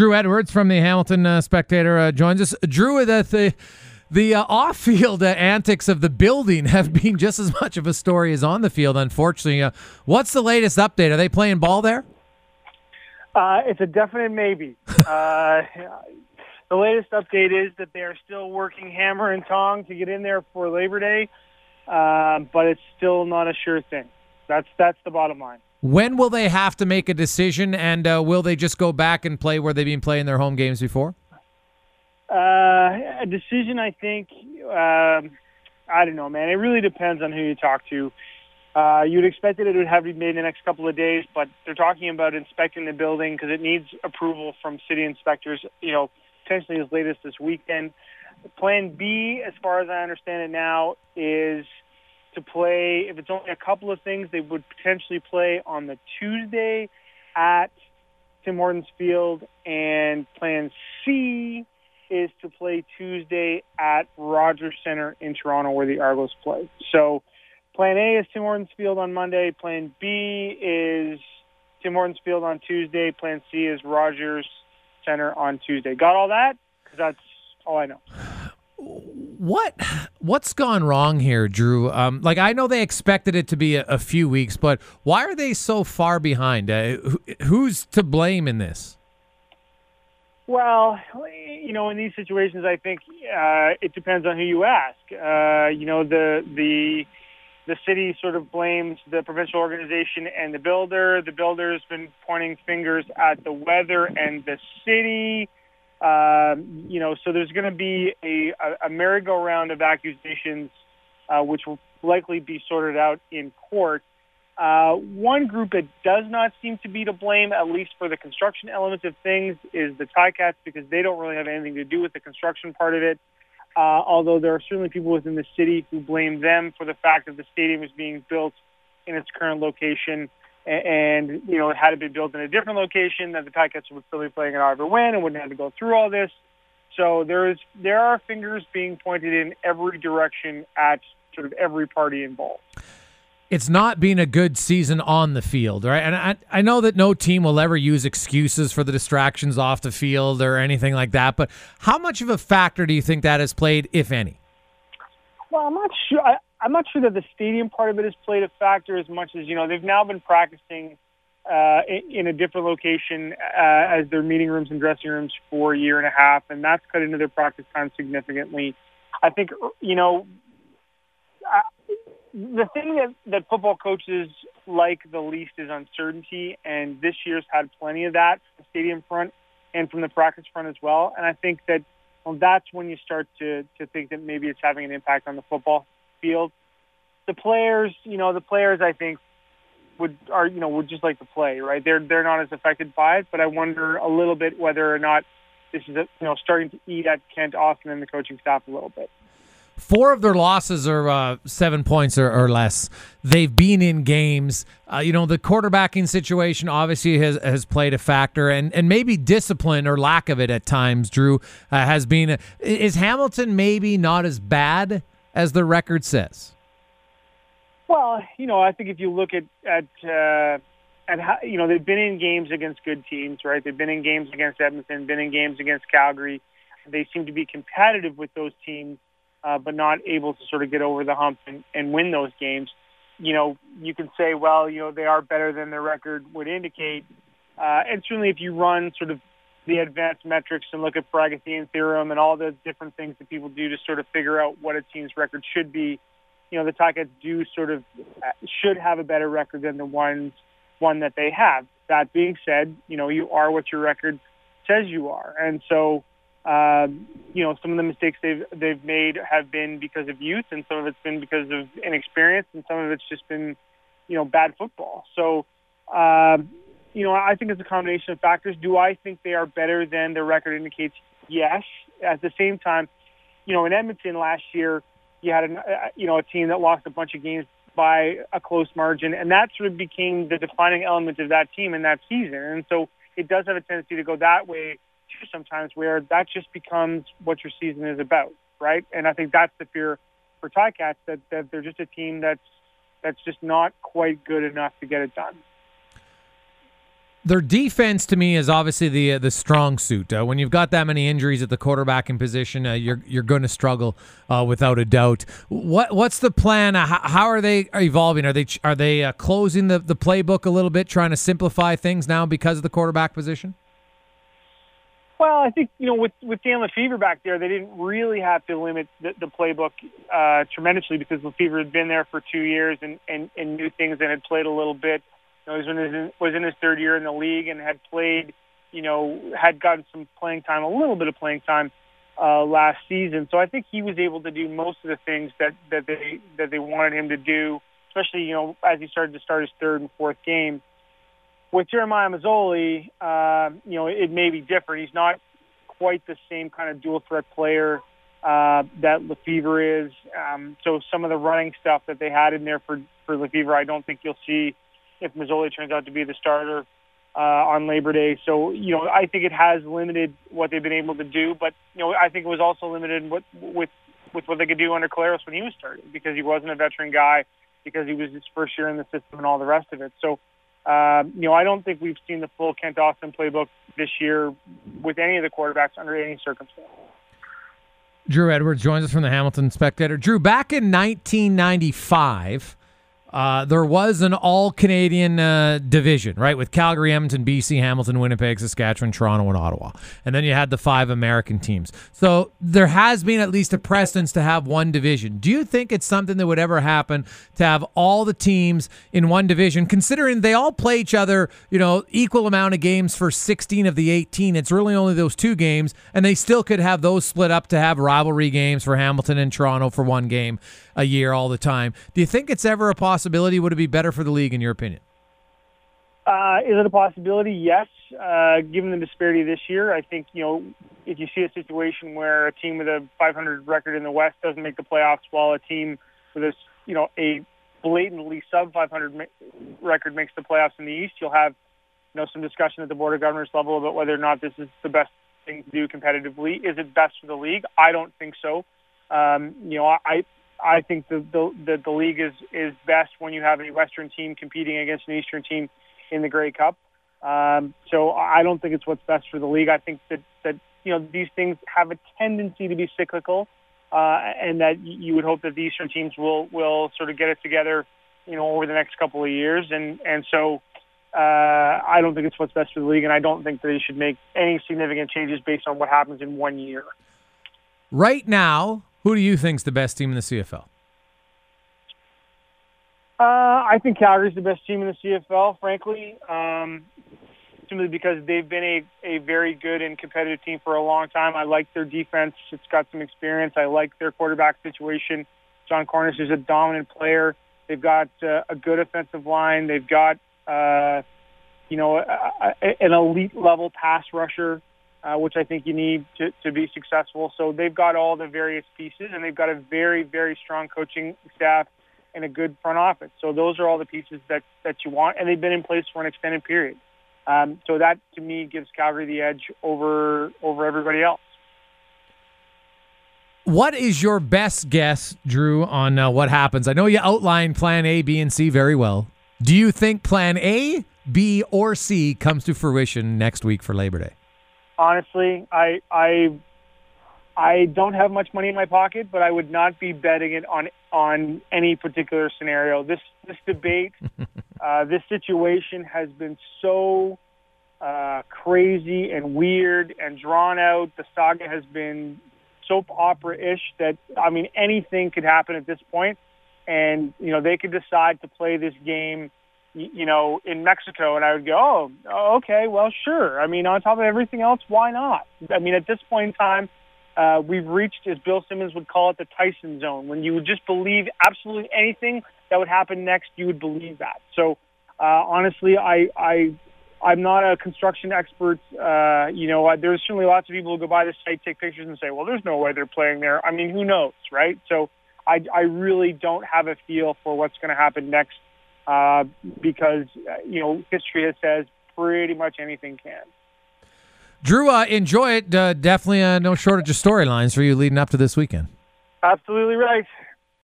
Drew Edwards from the Hamilton Spectator joins us. Drew, the off-field antics of the building have been just as much of a story as on the field, unfortunately. What's the latest update? Are they playing ball there? It's a definite maybe. The latest update is that they are still working hammer and tong to get in there for Labor Day, but it's still not a sure thing. That's the bottom line. When will they have to make a decision, and will they just go back and play where they've been playing their home games before? A decision, I think, I don't know, man. It really depends on who you talk to. You'd expect that it would have to be made in the next couple of days, but they're talking about inspecting the building because it needs approval from city inspectors, potentially as late as this weekend. Plan B, as far as I understand it now, is to play, if it's only a couple of things, they would potentially play on the Tuesday at Tim Hortons Field, and Plan C is to play Tuesday at Rogers Centre in Toronto where the Argos play. So Plan A is Tim Hortons Field on Monday. Plan B is Tim Hortons Field on Tuesday. Plan C is Rogers Centre on Tuesday. Got all that? Because that's all I know. What's gone wrong here, Drew? I know they expected it to be a few weeks, but why are they so far behind? Who's to blame in this? Well, in these situations, I think it depends on who you ask. The city sort of blames the provincial organization and the builder. The builder's been pointing fingers at the weather and the city. So there's going to be a merry-go-round of accusations, which will likely be sorted out in court. One group that does not seem to be to blame, at least for the construction elements of things, is the Ticats, because they don't really have anything to do with the construction part of it. Although there are certainly people within the city who blame them for the fact that the stadium is being built in its current location, and it had to be built in a different location, that the Ticats would still be playing at Oliver Wynn and wouldn't have to go through all this. So there are fingers being pointed in every direction at sort of every party involved. It's not been a good season on the field, right? And I know that no team will ever use excuses for the distractions off the field or anything like that, but how much of a factor do you think that has played, if any? Well, I'm not sure. I'm not sure that the stadium part of it has played a factor as much as, they've now been practicing in a different location as their meeting rooms and dressing rooms for a year and a half, and that's cut into their practice time significantly. I think, the thing that football coaches like the least is uncertainty, and this year's had plenty of that from the stadium front and from the practice front as well. And I think that that's when you start to think that maybe it's having an impact on the football field. The players, I think would just like to play, right? They're not as affected by it, but I wonder a little bit whether or not this is starting to eat at Kent Austin and the coaching staff a little bit. 4 of their losses are 7 points or less. They've been in games. The quarterbacking situation obviously has played a factor, and maybe discipline or lack of it at times, Drew, has been. Is Hamilton maybe not as bad as the record says? Well, I think if you look at how, they've been in games against good teams, right? They've been in games against Edmonton, been in games against Calgary. They seem to be competitive with those teams, but not able to sort of get over the hump and win those games. You can say, well, they are better than their record would indicate. And certainly if you run sort of the advanced metrics and look at Pythagorean theorem and all the different things that people do to sort of figure out what a team's record should be, the Ticats should have a better record than the one that they have. That being said, you are what your record says you are. And so, some of the mistakes they've made have been because of youth, and some of it's been because of inexperience, and some of it's just been, bad football. So, I think it's a combination of factors. Do I think they are better than their record indicates? Yes. At the same time, in Edmonton last year, you had a team that lost a bunch of games by a close margin, and that sort of became the defining element of that team in that season. And so it does have a tendency to go that way sometimes, where that just becomes what your season is about, right? And I think that's the fear for Ticats, that they're just a team that's just not quite good enough to get it done. Their defense, to me, is obviously the strong suit. When you've got that many injuries at the quarterbacking position, you're going to struggle without a doubt. What's the plan? How are they evolving? Are they closing the playbook a little bit, trying to simplify things now because of the quarterback position? Well, I think, with Dan Lefebvre back there, they didn't really have to limit the playbook tremendously because Lefebvre had been there for 2 years and knew things and had played a little bit. He was in his third year in the league and had played, had gotten some playing time, a little bit of playing time last season. So I think he was able to do most of the things that they wanted him to do, especially, as he started to start his third and fourth game. With Jeremiah Masoli, it may be different. He's not quite the same kind of dual threat player that Lefebvre is. So some of the running stuff that they had in there for Lefebvre, I don't think you'll see if Masoli turns out to be the starter on Labor Day. So, I think it has limited what they've been able to do, but, I think it was also limited with what they could do under Collaros when he was starting, because he wasn't a veteran guy, because he was his first year in the system and all the rest of it. So, I don't think we've seen the full Kent Austin playbook this year with any of the quarterbacks under any circumstance. Drew Edwards joins us from the Hamilton Spectator. Drew, back in 1995, there was an all-Canadian division, right, with Calgary, Edmonton, BC, Hamilton, Winnipeg, Saskatchewan, Toronto, and Ottawa. And then you had the 5 American teams. So there has been at least a precedence to have one division. Do you think it's something that would ever happen to have all the teams in one division, considering they all play each other, equal amount of games for 16 of the 18? It's really only those 2 games, and they still could have those split up to have rivalry games for Hamilton and Toronto for one game a year all the time. Do you think it's ever a possibility? Would it be better for the league, in your opinion? Is it a possibility? Yes. Given the disparity this year, I think, if you see a situation where a team with a 500 record in the West doesn't make the playoffs while a team with a blatantly sub-500 record makes the playoffs in the East, you'll have, some discussion at the Board of Governors level about whether or not this is the best thing to do competitively. Is it best for the league? I don't think so. I think the league is best when you have a Western team competing against an Eastern team in the Grey Cup. So I don't think it's what's best for the league. I think that these things have a tendency to be cyclical, and that you would hope that the Eastern teams will sort of get it together, over the next couple of years. And so I don't think it's what's best for the league, and I don't think they should make any significant changes based on what happens in 1 year. Right now, who do you think's the best team in the CFL? I think Calgary's the best team in the CFL, frankly, simply because they've been a very good and competitive team for a long time. I like their defense. It's got some experience. I like their quarterback situation. John Cornish is a dominant player. They've got a good offensive line. They've got, an elite-level pass rusher, which I think you need to be successful. So they've got all the various pieces, and they've got a very, very strong coaching staff and a good front office. So those are all the pieces that you want, and they've been in place for an extended period. So that, to me, gives Calgary the edge over everybody else. What is your best guess, Drew, on what happens? I know you outlined Plan A, B, and C very well. Do you think Plan A, B, or C comes to fruition next week for Labor Day? Honestly, I don't have much money in my pocket, but I would not be betting it on any particular scenario. This debate, this situation has been so crazy and weird and drawn out. The saga has been soap opera-ish that, anything could happen at this point. And, they could decide to play this game, in Mexico, and I would go, oh, okay, well, sure. On top of everything else, why not? At this point in time, we've reached, as Bill Simmons would call it, the Tyson zone. When you would just believe absolutely anything that would happen next, you would believe that. So, honestly, I'm not a construction expert. There's certainly lots of people who go by the site, take pictures, and say, well, there's no way they're playing there. Who knows, right? So I really don't have a feel for what's going to happen next because, history has said pretty much anything can. Drew, enjoy it. Definitely no shortage of storylines for you leading up to this weekend. Absolutely right.